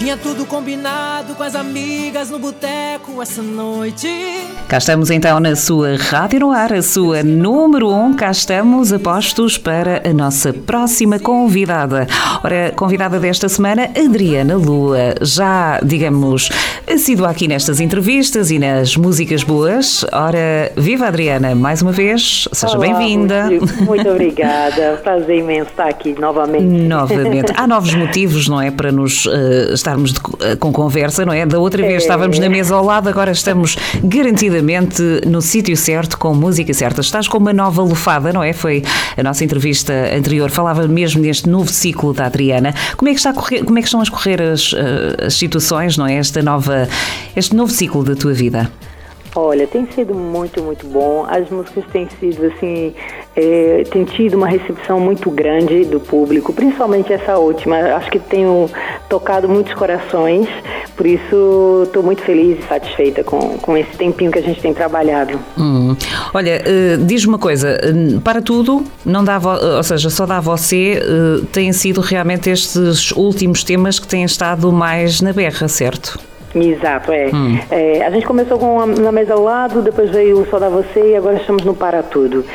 Tinha tudo combinado com as amigas no boteco essa noite. Cá estamos então na sua Rádio no Ar, a sua número 1. Cá estamos apostos para a nossa próxima convidada. Ora, convidada desta semana, Adriana Lua. Já, digamos, assídua aqui nestas entrevistas e nas músicas boas. Ora, viva Adriana, mais uma vez, seja bem-vinda. Muito obrigada, prazer imenso estar aqui novamente. Novamente. Há novos motivos, não é, para nos estarmos com conversa, não é? Da outra vez estávamos na mesa ao lado, agora estamos garantidamente no sítio certo, com música certa. Estás com uma nova lufada, não é? Foi a nossa entrevista anterior, falava mesmo neste novo ciclo da Adriana. Como é que está a correr, como é que estão a escorrer as situações, não é? Este novo ciclo da tua vida? Olha, tem sido muito, muito bom. As músicas têm sido, assim, tem tido uma recepção muito grande do público, principalmente essa última. Acho que tenho tocado muitos corações, por isso estou muito feliz e satisfeita com esse tempinho que a gente tem trabalhado. Olha, diz-me uma coisa, para tudo, não dá, ou seja, só dá a você, têm sido realmente estes últimos temas que têm estado mais na berra, certo? Exato, a gente começou com Na Mesa ao Lado, depois veio o Só Dá Você e agora estamos no Para Tudo.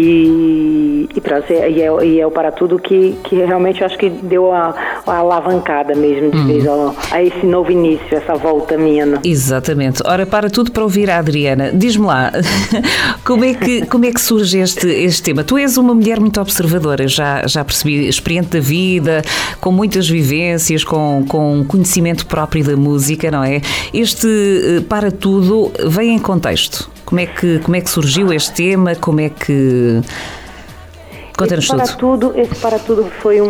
E é o Para Tudo que realmente eu acho que deu a alavancada mesmo de vez a esse novo início, essa volta minha. Não? Exatamente. Ora, para tudo para ouvir a Adriana. Diz-me lá, como é que surge este tema? Tu és uma mulher muito observadora, já percebi, experiente da vida, com muitas vivências, com conhecimento próprio da música, não é? Este Para Tudo vem em contexto. Como é que surgiu este tema? Como é que... Conta-nos tudo. Esse Para Tudo foi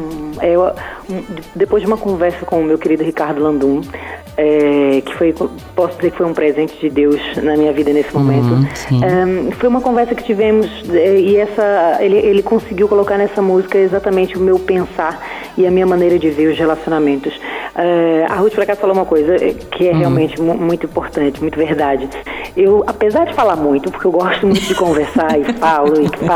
depois de uma conversa com o meu querido Ricardo Landum, posso dizer que foi um presente de Deus na minha vida nesse momento. Foi uma conversa que tivemos e ele conseguiu colocar nessa música exatamente o meu pensar e a minha maneira de ver os relacionamentos. A Ruth Fracasso falou uma coisa que é realmente muito importante, muito verdade. Eu, apesar de falar muito, porque eu gosto muito de conversar e falo,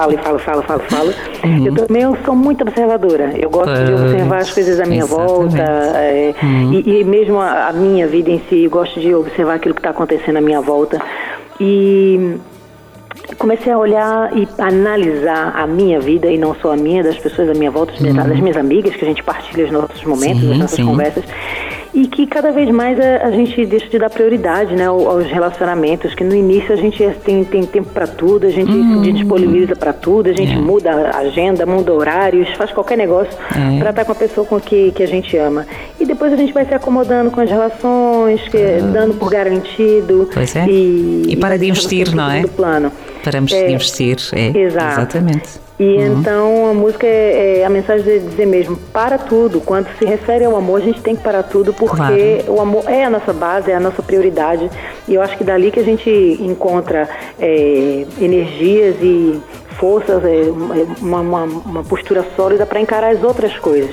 eu também sou muito observadora. Eu gosto de observar as coisas à minha volta e mesmo a minha vida em si, eu gosto de observar aquilo que está acontecendo à minha volta. E comecei a olhar e analisar a minha vida, e não só a minha, das pessoas à minha volta, das minhas amigas, que a gente partilha os nossos momentos, as nossas conversas, e que cada vez mais a gente deixa de dar prioridade, né, aos relacionamentos, que no início a gente tem tempo para tudo, a gente se disponibiliza para tudo, a gente muda a agenda, muda horários, faz qualquer negócio para estar com a pessoa com que a gente ama. E depois a gente vai se acomodando com as relações, dando por garantido. E para de investir, não é? Plano. Paramos de investir, exatamente. E então a música a mensagem de dizer mesmo, para tudo. Quando se refere ao amor, a gente tem que parar tudo, porque o amor é a nossa base, é a nossa prioridade. E eu acho que dali que a gente encontra energias e forças, uma postura sólida para encarar as outras coisas.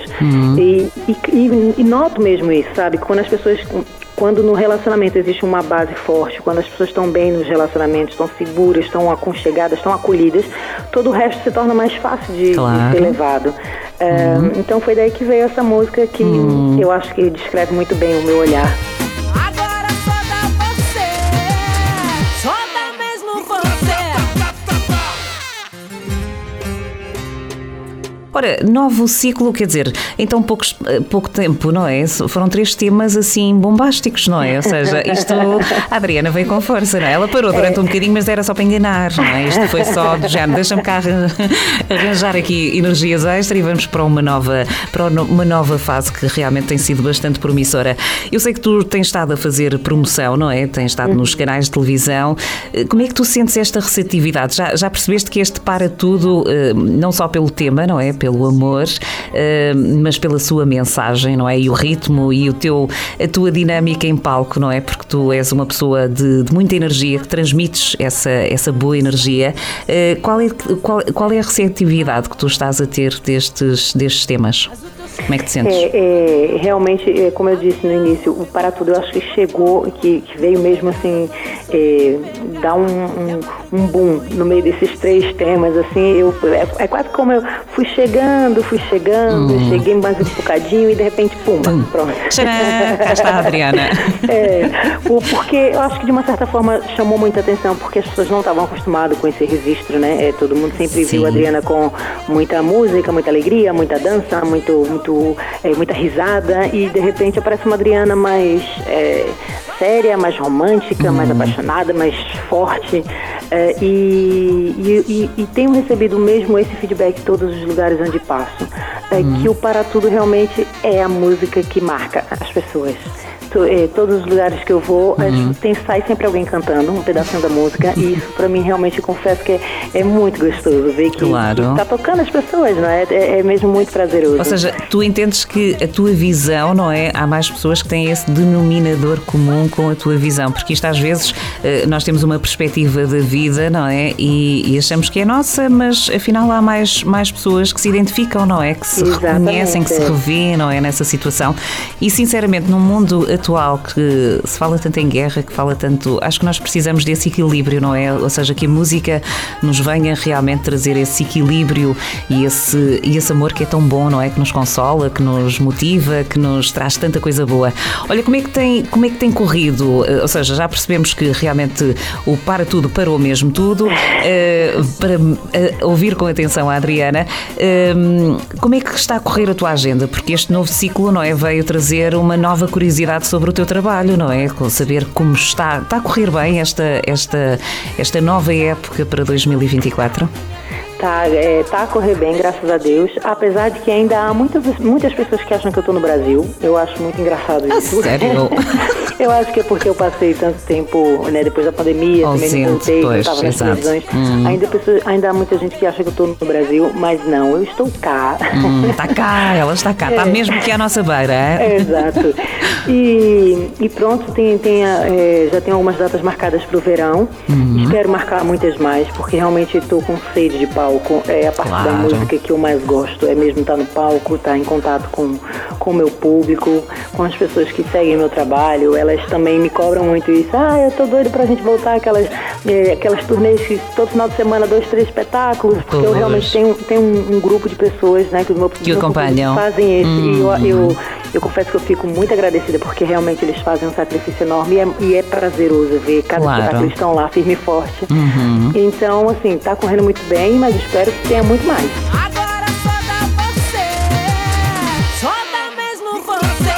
E noto mesmo isso, sabe? Quando no relacionamento existe uma base forte, quando as pessoas estão bem nos relacionamentos, estão seguras, estão aconchegadas, estão acolhidas, todo o resto se torna mais fácil de ser levado. Então foi daí que veio essa música que eu acho que descreve muito bem o meu olhar. Agora só dá você, só dá mesmo você. Ora, novo ciclo, quer dizer, em tão pouco tempo, não é? Foram 3 temas assim bombásticos, não é? Ou seja, isto, a Adriana veio com força, não é? Ela parou durante um bocadinho, mas era só para enganar, não é? Isto foi só do género, deixa-me cá arranjar aqui energias extra e vamos para uma nova fase que realmente tem sido bastante promissora. Eu sei que tu tens estado a fazer promoção, não é? Tens estado nos canais de televisão. Como é que tu sentes esta receptividade? Já percebeste que este Para Tudo, não só pelo tema, não é? Pelo amor, mas pela sua mensagem, não é? E o ritmo e a tua dinâmica em palco, não é? Porque tu és uma pessoa de muita energia, que transmites essa boa energia. Qual é a receptividade que tu estás a ter destes temas? Como é que te sentes? Realmente, como eu disse no início, o Para Tudo eu acho que chegou, que veio mesmo assim, dar um boom no meio desses 3 temas, assim, é quase como eu fui chegando, cheguei mais um bocadinho e de repente, pumba, pronto. Tcharam, cá está a Adriana. Porque eu acho que de uma certa forma chamou muita atenção, porque as pessoas não estavam acostumadas com esse registro, né? Todo mundo sempre viu a Adriana com muita música, muita alegria, muita dança, muita risada, e de repente aparece uma Adriana mais séria, mais romântica, mais apaixonada, mais forte, e tenho recebido mesmo esse feedback em todos os lugares onde passo, que o Para Tudo realmente é a música que marca as pessoas. Todos os lugares que eu vou, sai sempre alguém cantando um pedacinho da música, e isso pra mim realmente, confesso que é muito gostoso ver que tá tocando as pessoas, não é? É mesmo muito prazeroso. Ou seja, tu entendes que a tua visão, não é? Há mais pessoas que têm esse denominador comum com a tua visão, porque isto às vezes nós temos uma perspectiva da vida, não é? E achamos que é nossa, mas afinal há mais pessoas que se identificam, não é? Que se reconhecem, que se revêem, não é? Nessa situação. E sinceramente, num mundo atual que se fala tanto em guerra, que fala tanto, acho que nós precisamos desse equilíbrio, não é? Ou seja, que a música nos venha realmente trazer esse equilíbrio e esse amor que é tão bom, não é? Que nos consola, que nos motiva, que nos traz tanta coisa boa. Olha, como é que tem corrido? Ou seja, já percebemos que realmente o Para Tudo parou mesmo tudo, para ouvir com atenção a Adriana. Como é que está a correr a tua agenda? Porque este novo ciclo, não é? Veio trazer uma nova curiosidade sobre o teu trabalho, não é? Saber como está a correr bem esta nova época para 2024? Tá a correr bem, graças a Deus, apesar de que ainda há muitas pessoas que acham que eu estou no Brasil. Eu acho muito engraçado isso. Sério? Eu acho que é porque eu passei tanto tempo, né, depois da pandemia, também me voltei, eu estava nas televisões. Ainda há muita gente que acha que eu estou no Brasil, mas não, eu estou cá. Está cá, ela está cá, está mesmo aqui à nossa beira. Exato. E pronto, já tem algumas datas marcadas para o verão. Espero marcar muitas mais, porque realmente estou com sede de palco. É a parte da música que eu mais gosto, é mesmo estar no palco, estar em contato com o meu público, com as pessoas que seguem meu trabalho. Elas também me cobram muito isso. Eu tô doido pra gente voltar aquelas turnês que todo final de semana 2, 3 espetáculos, porque eu realmente tenho um grupo de pessoas, né, que o meu acompanham, fazem esse, e eu confesso que eu fico muito agradecida, porque realmente eles fazem um sacrifício enorme, e é prazeroso ver cada dia que eles estão lá firme e forte. Então, assim, tá correndo muito bem, mas espero que tenha muito mais. Agora só dá você, só dá mesmo você.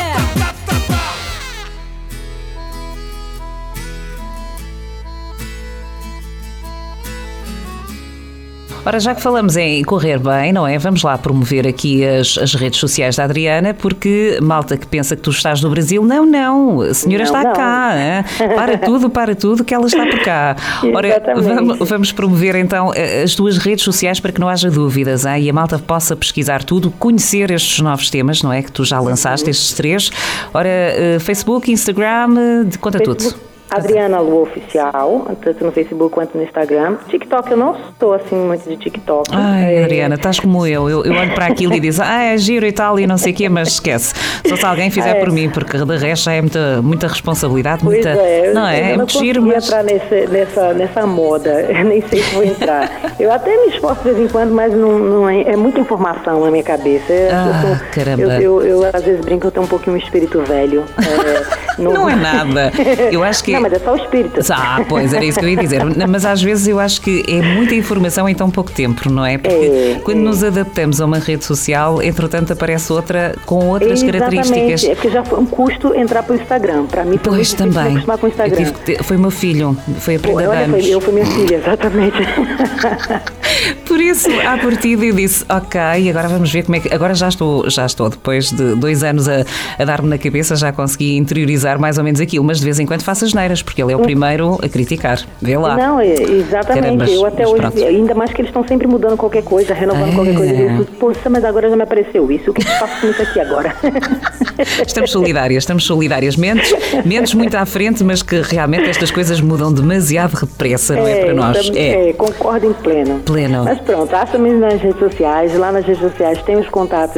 Ora, já que falamos em correr bem, não é? Vamos lá promover aqui as redes sociais da Adriana, porque malta que pensa que tu estás no Brasil, não, a senhora está cá. Hein? Para tudo, que ela está por cá. Ora, vamos promover então as tuas redes sociais para que não haja dúvidas, hein? E a malta possa pesquisar tudo, conhecer estes novos temas, não é? Que tu já lançaste, estes 3. Ora, Facebook, Instagram, conta tudo. Adriana Lu Oficial, tanto no Facebook quanto no Instagram. TikTok, eu não sou assim muito de TikTok. Ai, Adriana, estás como eu olho para aquilo e diz, é giro e tal e não sei o quê, mas esquece. Só se alguém fizer por mim, porque de resto já é muita responsabilidade, pois não é? Eu não consigo entrar nessa moda, eu nem sei se vou entrar. Eu até me esforço de vez em quando, mas não é muita informação na minha cabeça. Caramba. Eu às vezes brinco, eu tenho um pouquinho um espírito velho. Não é nada. Eu acho que... Não, mas é só o espírito. Pois, era isso que eu ia dizer. Mas às vezes eu acho que é muita informação em tão pouco tempo, não é? Porque quando nos adaptamos a uma rede social, entretanto aparece outra com outras características. É porque já foi um custo entrar para o Instagram. Para mim foi muito difícil me acostumar com o Instagram. Foi meu filho, foi a prenda de anos. Eu fui minha filha, exatamente. Por isso, à partida eu disse, ok, agora vamos ver como é que... Agora já estou depois de 2 anos a dar-me na cabeça, já consegui interiorizar mais ou menos aquilo, mas de vez em quando faço asneiras, porque ele é o primeiro a criticar. Vê lá. Não, exatamente. Carambas, eu até hoje, pronto. Ainda mais que eles estão sempre mudando qualquer coisa, renovando qualquer coisa. Eu disse, poxa, mas agora já me apareceu isso, o que eu faço com isso aqui agora? Estamos solidárias. Mentes muito à frente, mas que realmente estas coisas mudam demasiado depressa, não é para nós? Concordo em pleno. Bueno. Mas pronto, acha-me nas redes sociais. Lá nas redes sociais tem os contatos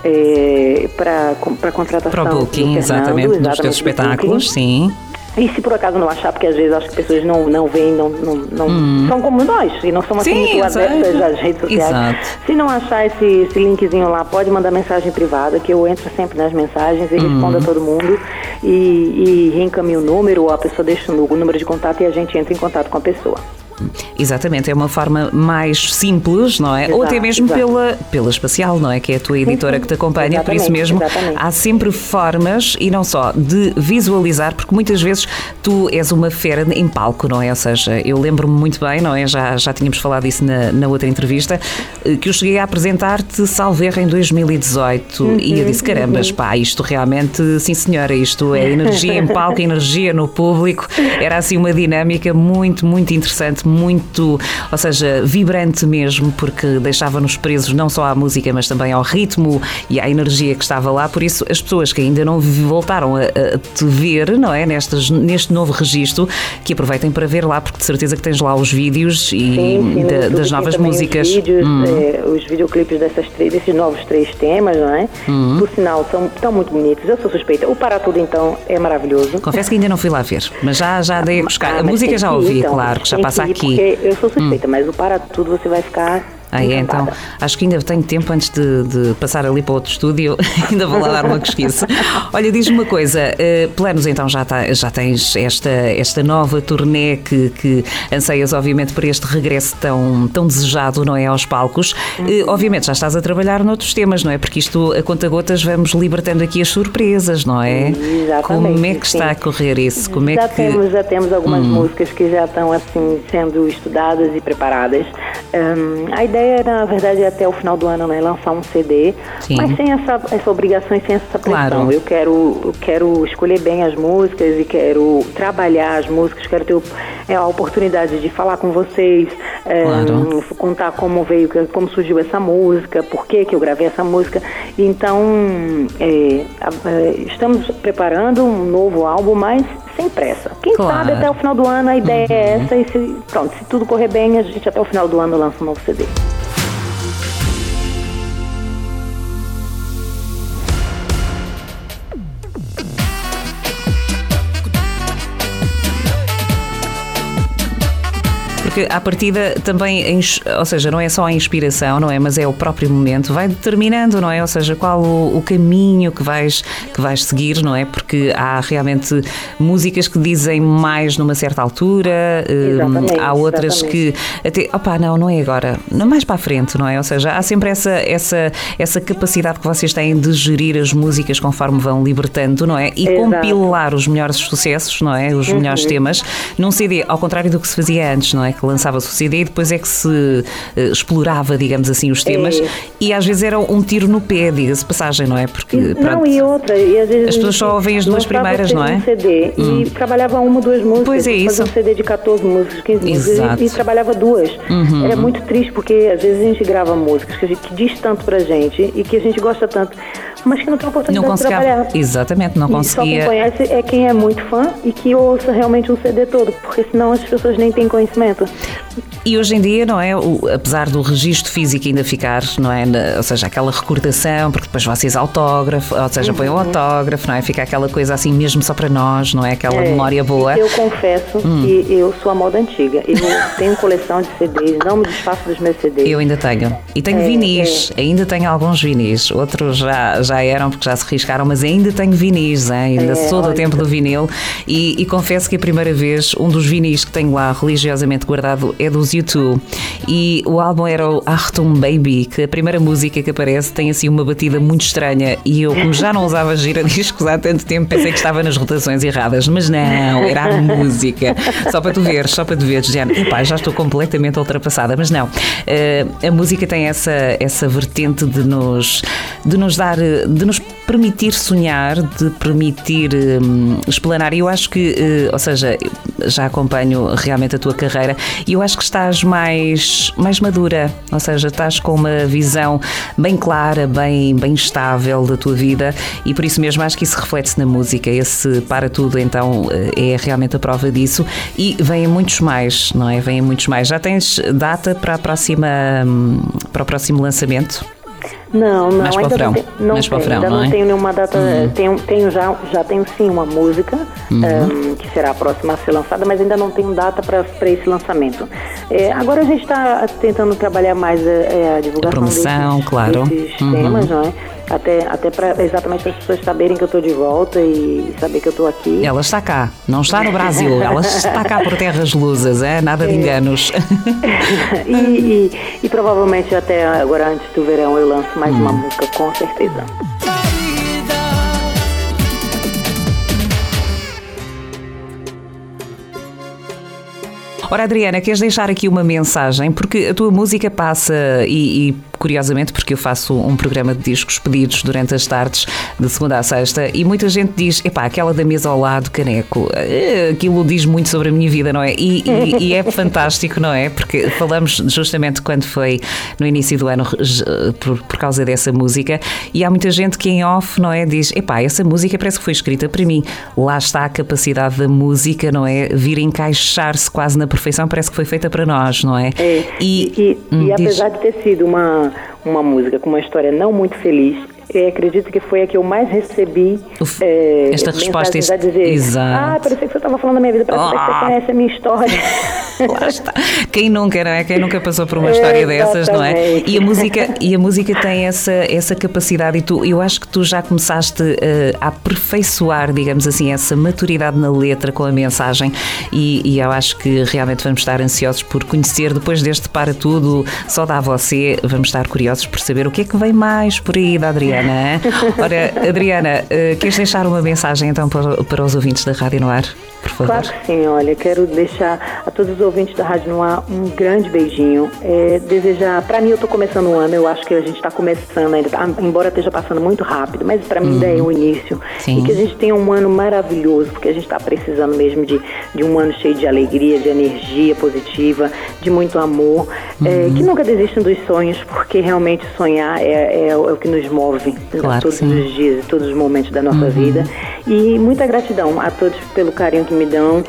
para contratação. Para o booking, exatamente, dos teus espetáculos, sim. E se por acaso não achar, porque às vezes acho que pessoas não veem, não são como nós, e não são assim muito abertas às redes sociais. Exato. Se não achar esse linkzinho lá, pode mandar mensagem privada, que eu entro sempre nas mensagens e respondo a todo mundo e reencaminho o número, ou a pessoa deixa o número de contato e a gente entra em contato com a pessoa. Exatamente, é uma forma mais simples, não é? Exato, ou até mesmo pela Espacial, não é? Que é a tua editora que te acompanha, por isso mesmo há sempre formas, e não só de visualizar, porque muitas vezes tu és uma fera em palco, não é? Ou seja, eu lembro-me muito bem, não é? Já tínhamos falado disso na outra entrevista, que eu cheguei a apresentar-te, salvo erro, em 2018 e eu disse, carambas, pá, isto realmente, sim senhora, isto é energia em palco, energia no público, era assim uma dinâmica muito, muito interessante, muito, ou seja, vibrante mesmo, porque deixava-nos presos não só à música, mas também ao ritmo e à energia que estava lá. Por isso, as pessoas que ainda não voltaram a te ver, não é? Neste novo registro, que aproveitem para ver lá, porque de certeza que tens lá os vídeos das novas músicas. Os videoclipes desses novos 3 temas, não é? Por sinal, estão muito bonitos. Eu sou suspeita. O Para Tudo, então, é maravilhoso. Confesso que ainda não fui lá ver, mas já dei a buscar. A música já ouvi, então, claro, que já passa aqui. Porque eu sou suspeita, mas o Para Tudo você vai ficar... Então, acho que ainda tenho tempo antes de passar ali para outro estúdio, ainda vou lá dar uma pesquisa. Olha, diz-me uma coisa, planos então já tens esta nova turnê que anseias obviamente por este regresso tão desejado, não é, aos palcos. Obviamente já estás a trabalhar noutros temas, não é, porque isto a conta-gotas vamos libertando aqui as surpresas, não é? Exatamente. Como é que está a correr isso? Já temos algumas músicas que já estão assim sendo estudadas e preparadas. A ideia era, na verdade, até o final do ano, né, lançar um CD, mas sem essa obrigação e sem essa pressão. Claro. Eu quero escolher bem as músicas e quero trabalhar as músicas, quero ter a oportunidade de falar com vocês, contar como surgiu essa música, por que eu gravei essa música. Então, estamos preparando um novo álbum, mas sem pressa. Quem sabe até o final do ano a ideia é essa e se tudo correr bem, a gente até o final do ano lança um novo CD. Porque à partida também, ou seja, não é só a inspiração, não é? Mas é o próprio momento, vai determinando, não é? Ou seja, qual o caminho que vais seguir, não é? Porque há realmente músicas que dizem mais numa certa altura, há outras que até, não é agora, mais para a frente, não é? Ou seja, há sempre essa capacidade que vocês têm de gerir as músicas conforme vão libertando, não é? E compilar os melhores sucessos, não é? Os melhores temas num CD, ao contrário do que se fazia antes, não é? Que lançava-se o CD e depois é que se explorava, digamos assim, os temas e às vezes era um tiro no pé, diga-se passagem, não é? Porque e às vezes as pessoas só ouvem as duas primeiras, não é? Um CD e trabalhava 1 ou 2 músicas. Pois é isso. Fazia um CD de 14 músicas, 15 músicas e trabalhava 2. Era muito triste porque às vezes a gente grava músicas que diz tanto pra gente e que a gente gosta tanto, mas que não tem oportunidade de trabalhar. Exatamente, não conseguia. Só quem conhece é quem é muito fã e que ouça realmente um CD todo, porque senão as pessoas nem têm conhecimento. E hoje em dia, não é? Apesar do registro físico ainda ficar, não é? Ou seja, aquela recordação, porque depois vocês autógrafo, ou seja, põem o autógrafo, não é? Fica aquela coisa assim mesmo só para nós, não é? Aquela memória boa. Eu confesso que eu sou a moda antiga. Eu tenho coleção de CDs, não me desfaço dos meus CDs. Eu ainda tenho. E tenho vinis, ainda tenho alguns vinis. Outros já eram porque já se riscaram, mas ainda tenho vinis, ainda sou do tempo do vinil. E confesso que a primeira vez, um dos vinis que tenho lá religiosamente guardado é dos U2 e o álbum era o Achtung Baby, que a primeira música que aparece tem assim uma batida muito estranha e eu, como já não usava gira-discos há tanto tempo, pensei que estava nas rotações erradas, mas não, era a música, só para tu veres, Diana. Epá, já estou completamente ultrapassada, mas não, a música tem essa vertente de nos dar de nos permitir sonhar, de permitir explanar. E eu acho que, ou seja, já acompanho realmente a tua carreira e eu acho que estás mais madura, ou seja, estás com uma visão bem clara, bem estável da tua vida e por isso mesmo acho que isso reflete-se na música. Esse Para Tudo, então, é realmente a prova disso e vêm muitos mais, não é? Vêm muitos mais. Já tens data para o próximo lançamento? Não, mais para o verão. Ainda não tenho nenhuma data. Já tenho sim uma música que será a próxima a ser lançada, mas ainda não tenho data para esse lançamento. Agora a gente está tentando trabalhar mais a divulgação, a promoção, desses temas, não é? Até exatamente para as pessoas saberem que eu estou de volta e saber que eu estou aqui. Ela está cá, não está no Brasil, ela está cá por terras lusas, nada de enganos. e provavelmente até agora, antes do verão, eu lanço mais uma música, com certeza. Ora, Adriana, queres deixar aqui uma mensagem? Porque a tua música passa e curiosamente, porque eu faço um programa de discos pedidos durante as tardes, de segunda a sexta, e muita gente diz, aquela da mesa ao lado, Caneco, aquilo diz muito sobre a minha vida, não é? E é fantástico, não é? Porque falamos justamente quando foi no início do ano por causa dessa música, e há muita gente que em off, não é? Diz, essa música parece que foi escrita para mim. Lá está a capacidade da música, não é? Vir encaixar-se quase na perfeição, parece que foi feita para nós, não é? E apesar de ter sido uma música com uma história não muito feliz, acredito que foi a que eu mais recebi. Esta resposta a dizer, exato. Parecia que você estava falando da minha vida, parece que você conhece a minha história. Lá está. Quem nunca, não é? Quem nunca passou por uma história dessas, não é? E a música tem essa capacidade e eu acho que tu já começaste a aperfeiçoar, digamos assim, essa maturidade na letra com a mensagem e eu acho que realmente vamos estar ansiosos por conhecer, depois deste Para Tudo, só dá a você, vamos estar curiosos por saber o que é que vem mais por aí da Adriana. Ora, Adriana, queres deixar uma mensagem então para os ouvintes da Rádio no Ar, por favor? Claro que sim, olha, quero deixar a todos os ouvintes da Rádio no Ar um grande beijinho, desejar, para mim eu estou começando o ano, eu acho que a gente está começando ainda, embora esteja passando muito rápido, mas para mim ainda é o início, sim. E que a gente tenha um ano maravilhoso, porque a gente está precisando mesmo de um ano cheio de alegria, de energia positiva, de muito amor, que nunca desistam dos sonhos, porque realmente sonhar é o que nos move, claro, todos os dias, todos os momentos da nossa vida. E muita gratidão a todos pelo carinho que me dão,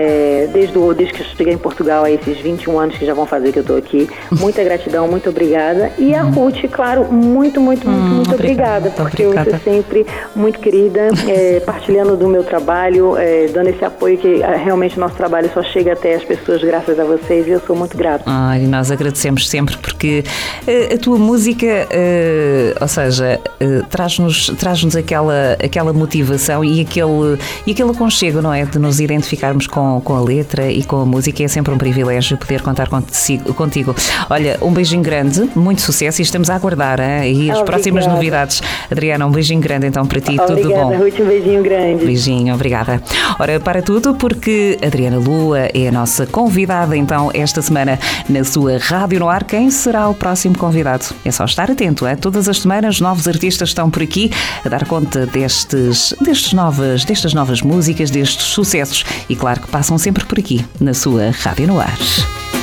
desde que eu cheguei em Portugal, há esses 21 anos que já vão fazer que eu estou aqui. Muita gratidão, muito obrigada. E a Ruth, claro, muito obrigada, porque você é sempre muito querida, partilhando do meu trabalho, dando esse apoio que realmente o nosso trabalho só chega até as pessoas graças a vocês e eu sou muito grata. E nós agradecemos sempre porque a tua música, ou seja, traz-nos aquela motivação e aquele aconchego, não é? De nos identificarmos com a letra e com a música. É sempre um privilégio poder contar contigo. Olha, um beijinho grande, muito sucesso e estamos a aguardar e as próximas novidades. Adriana, um beijinho grande então para ti, obrigada, tudo bom? Ruth, um beijinho grande. Beijinho, obrigada. Ora, para tudo, porque Adriana Lua é a nossa convidada então esta semana na sua Rádio no Ar. Quem será o próximo convidado? É só estar atento, todas as semanas novos artistas estão por aqui a dar conta destas novas músicas, destes sucessos e claro que passam sempre por aqui na sua Rádio no Ar.